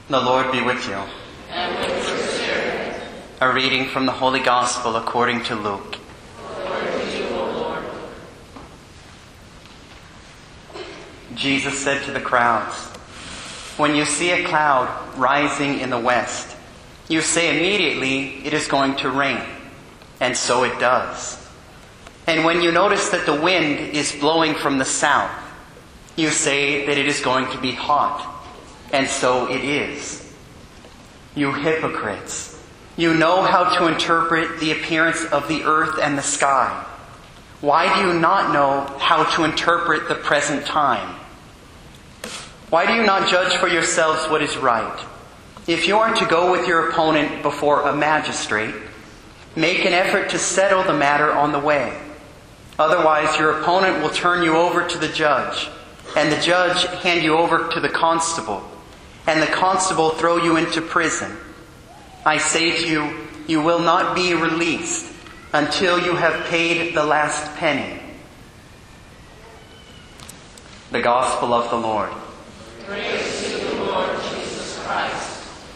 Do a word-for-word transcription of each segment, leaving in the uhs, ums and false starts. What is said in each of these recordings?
The Lord be with you. And with your spirit. A reading from the Holy Gospel according to Luke. Glory to you, O Lord. Jesus said to the crowds, "When you see a cloud rising in the west, you say immediately it is going to rain, and so it does. And when you notice that the wind is blowing from the south, you say that it is going to be hot, and so it is. You hypocrites, you know how to interpret the appearance of the earth and the sky. Why do you not know how to interpret the present time? Why do you not judge for yourselves what is right? If you are to go with your opponent before a magistrate, make an effort to settle the matter on the way. Otherwise, your opponent will turn you over to the judge, and the judge hand you over to the constable, and the constable throw you into prison. I say to you, you will not be released until you have paid the last penny." The Gospel of the Lord. Praise to you, Lord Jesus Christ.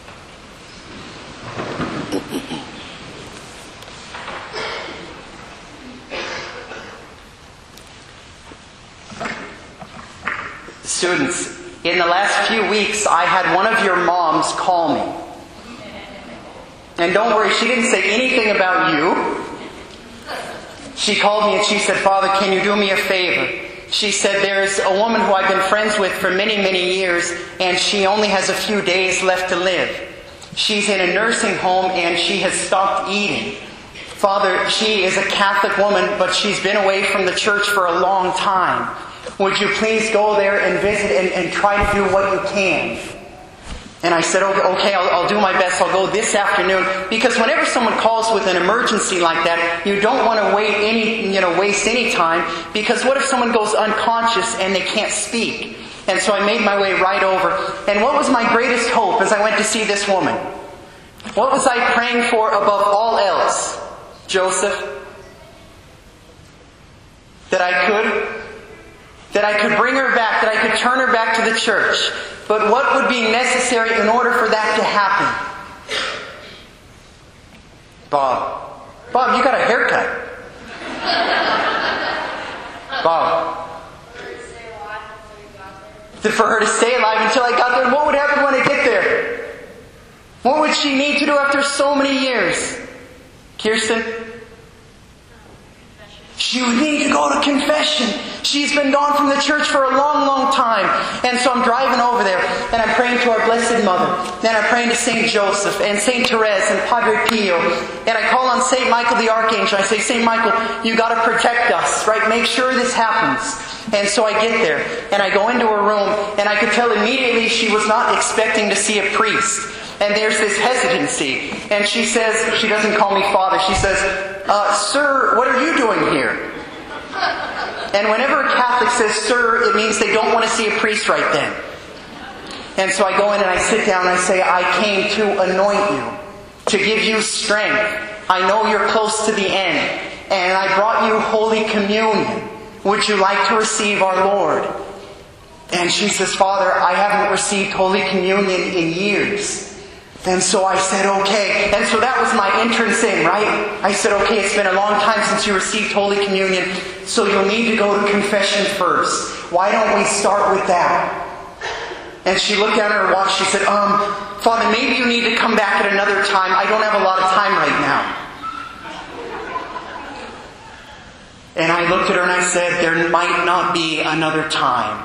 Students, in the last few weeks, I had one of your moms call me. And don't worry, she didn't say anything about you. She called me and she said, "Father, can you do me a favor?" She said, "There's a woman who I've been friends with for many, many years, and she only has a few days left to live. She's in a nursing home and she has stopped eating. Father, she is a Catholic woman, but she's been away from the church for a long time. Would you please go there and visit and, and try to do what you can?" And I said, okay, okay I'll, I'll do my best. I'll go this afternoon. Because whenever someone calls with an emergency like that, you don't want to wait any, you know, waste any time. Because what if someone goes unconscious and they can't speak? And so I made my way right over. And what was my greatest hope as I went to see this woman? What was I praying for above all else? Joseph? That I could... That I could bring her back, that I could turn her back to the church. But what would be necessary in order for that to happen? Bob. Bob, you got a haircut. Bob. For her to stay alive until I got there. And what would happen when I get there? What would she need to do after so many years? Kirsten? She would need to go to confession. She's been gone from the church for a long, long time. And so I'm driving over there, and I'm praying to our Blessed Mother. Then I'm praying to Saint Joseph, and Saint Therese, and Padre Pio. And I call on Saint Michael the Archangel. I say, "Saint Michael, you got to protect us, right? Make sure this happens." And so I get there, and I go into her room, and I could tell immediately she was not expecting to see a priest. And there's this hesitancy. And she says, she doesn't call me Father, she says, uh, "Sir, what are you doing here?" And whenever a Catholic says "sir," it means they don't want to see a priest right then. And so I go in and I sit down and I say, "I came to anoint you, to give you strength. I know you're close to the end. And I brought you Holy Communion. Would you like to receive our Lord?" And she says, "Father, I haven't received Holy Communion in years." And so I said, okay. And so that was my entrance in, right? I said, okay, it's been a long time since you received Holy Communion, so you'll need to go to confession first. Why don't we start with that? And she looked down at her watch. She said, um, "Father, maybe you need to come back at another time. I don't have a lot of time right now." And I looked at her and I said, "There might not be another time."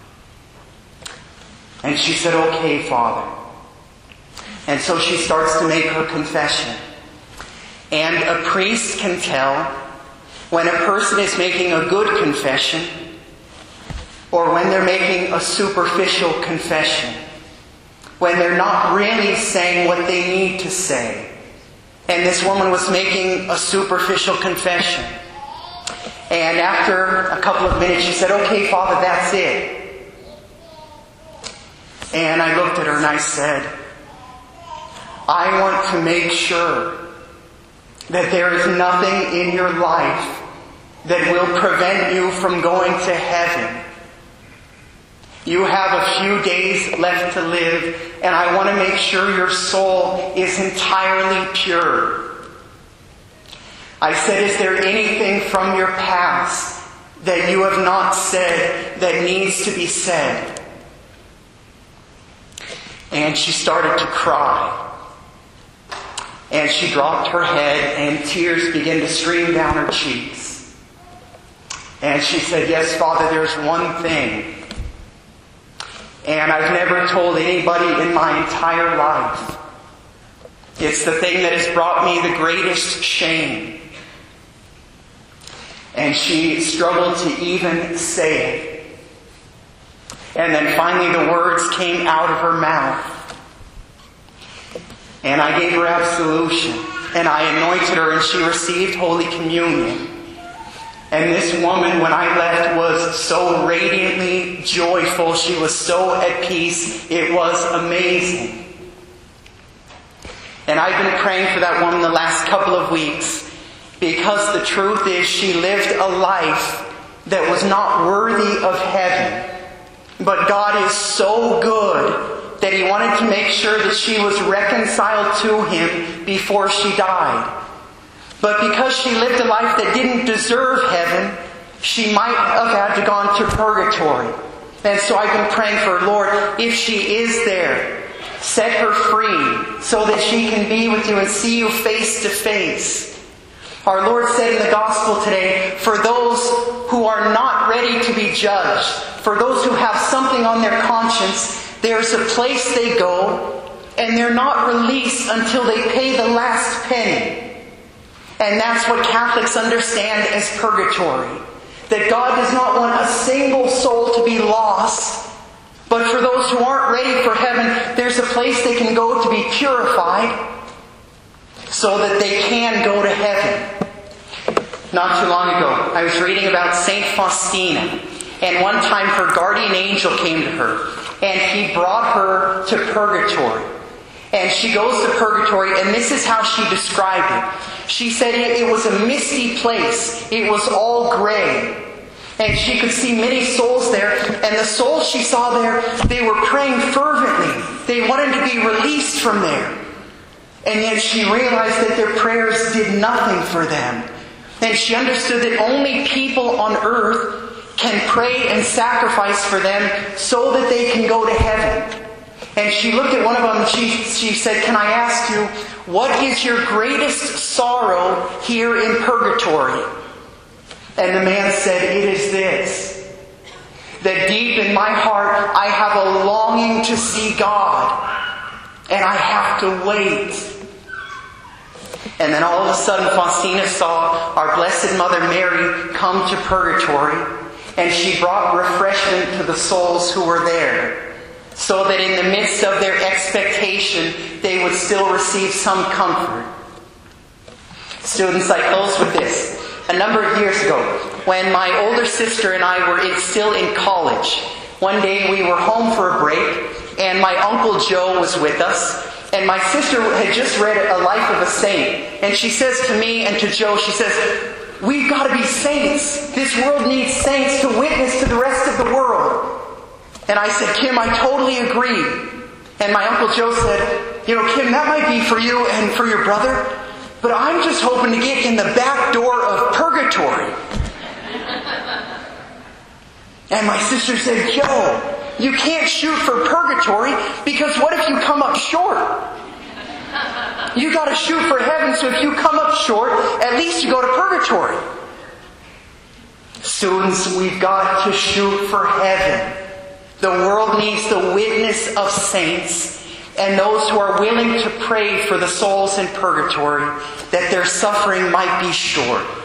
And she said, "Okay, Father." And so she starts to make her confession. And a priest can tell when a person is making a good confession or when they're making a superficial confession. When they're not really saying what they need to say. And this woman was making a superficial confession. And after a couple of minutes she said, "Okay, Father, that's it." And I looked at her and I said, "I want to make sure that there is nothing in your life that will prevent you from going to heaven. You have a few days left to live, and I want to make sure your soul is entirely pure. I said, is there anything from your past that you have not said that needs to be said? And she started to cry. And she dropped her head, and tears began to stream down her cheeks. And she said, yes, Father, there's one thing. And I've never told anybody in my entire life. It's the thing that has brought me the greatest shame. And she struggled to even say it. And then finally the words came out of her mouth. And I gave her absolution. And I anointed her, and she received Holy Communion. And this woman, when I left, was so radiantly joyful. She was so at peace. It was amazing. And I've been praying for that woman the last couple of weeks, because the truth is she lived a life that was not worthy of heaven. But God is so good that He wanted to make sure that she was reconciled to Him before she died. But because she lived a life that didn't deserve heaven, she might have had to gone to purgatory. And so I've been praying for her, Lord, if she is there, set her free so that she can be with you and see you face to face. Our Lord said in the gospel today, for those who are not ready to be judged, for those who have something on their conscience, there's a place they go, and they're not released until they pay the last penny. And that's what Catholics understand as purgatory. That God does not want a single soul to be lost. But for those who aren't ready for heaven, there's a place they can go to be purified so that they can go to heaven. Not too long ago, I was reading about Saint Faustina. And one time her guardian angel came to her. And he brought her to purgatory. And she goes to purgatory, and this is how she described it. She said it, it was a misty place. It was all gray. And she could see many souls there. And the souls she saw there, they were praying fervently. They wanted to be released from there. And yet she realized that their prayers did nothing for them. And she understood that only people on earth can pray and sacrifice for them so that they can go to heaven. And she looked at one of them and she, she said, can I ask you, what is your greatest sorrow here in purgatory? And the man said, it is this, that deep in my heart I have a longing to see God, and I have to wait. And then all of a sudden Faustina saw our Blessed Mother Mary come to purgatory, and she brought refreshment to the souls who were there, so that in the midst of their expectation, they would still receive some comfort. Students, I close with this. A number of years ago, when my older sister and I were in, still in college, one day we were home for a break, and my Uncle Joe was with us, and my sister had just read A Life of a Saint, and she says to me and to Joe, she says, we've got to be saints. This world needs saints to witness to the rest of the world. And I said, Kim, I totally agree. And my Uncle Joe said, you know, Kim, that might be for you and for your brother, but I'm just hoping to get in the back door of purgatory. And my sister said, Joe, you can't shoot for purgatory, because what if you come up short? You got to shoot for heaven, so if you come up short, at least you go to purgatory. Students, we've got to shoot for heaven. The world needs the witness of saints and those who are willing to pray for the souls in purgatory, that their suffering might be short.